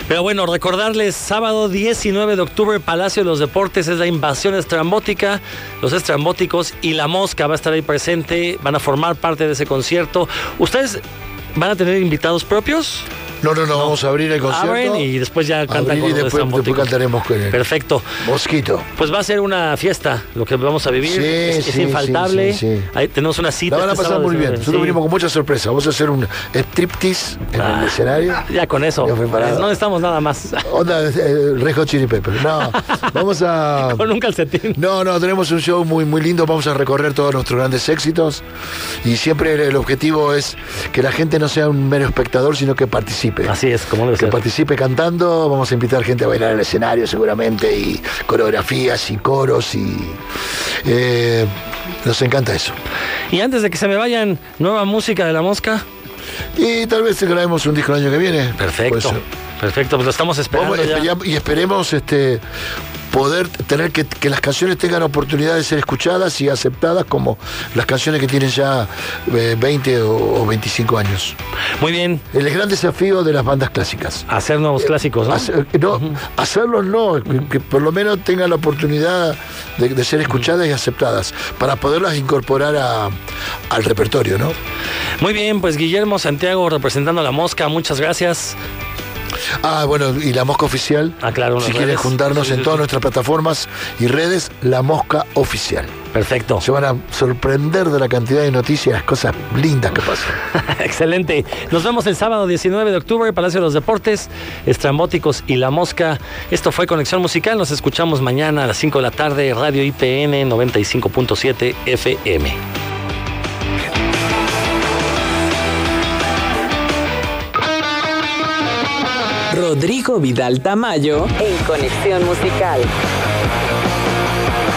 Pero bueno, recordarles, sábado 19 de octubre, Palacio de los Deportes, es la invasión estrambótica, los estrambóticos y La Mosca va a estar ahí presente, van a formar parte de ese concierto. ¿Ustedes van a tener invitados propios? No, vamos a abrir el concierto. Abren y después ya cantan con los después cantaremos con él. Perfecto. Mosquito. Pues va a ser una fiesta lo que vamos a vivir. Sí, es infaltable. Sí. Ahí tenemos una cita. La van a pasar muy bien. Nosotros venimos con mucha sorpresa. Vamos a hacer un striptease en el escenario. Ya con eso. No necesitamos nada más. Onda Red Hot Chili Peppers. No, vamos a... Con un calcetín. No, tenemos un show muy, muy lindo. Vamos a recorrer todos nuestros grandes éxitos. Y siempre el objetivo es que la gente no sea un mero espectador, sino que participe. Así es, como debe ser. Que participe cantando. Vamos a invitar gente a bailar en el escenario seguramente, y coreografías y coros, y nos encanta eso. Y antes de que se me vayan, nueva música de La Mosca. Y tal vez grabemos un disco el año que viene. Perfecto, pues lo estamos esperando. Y esperemos poder tener que las canciones tengan oportunidad de ser escuchadas y aceptadas como las canciones que tienen ya 20 o 25 años. Muy bien. El gran desafío de las bandas clásicas. Hacer nuevos clásicos, ¿no? Hacerlos no, que por lo menos tengan la oportunidad de ser escuchadas y aceptadas, para poderlas incorporar al repertorio, ¿no? Muy bien, pues Guillermo Santiago representando a La Mosca, muchas gracias. Bueno, y La Mosca Oficial. Claro, si quieren juntarnos en todas nuestras plataformas y redes, La Mosca Oficial. Perfecto. Se van a sorprender de la cantidad de noticias y las cosas lindas que pasan. Excelente. Nos vemos el sábado 19 de octubre, Palacio de los Deportes, Estrambóticos y La Mosca. Esto fue Conexión Musical. Nos escuchamos mañana a las 5 de la tarde, Radio IPN 95.7 FM. Rodrigo Vidal Tamayo en Conexión Musical.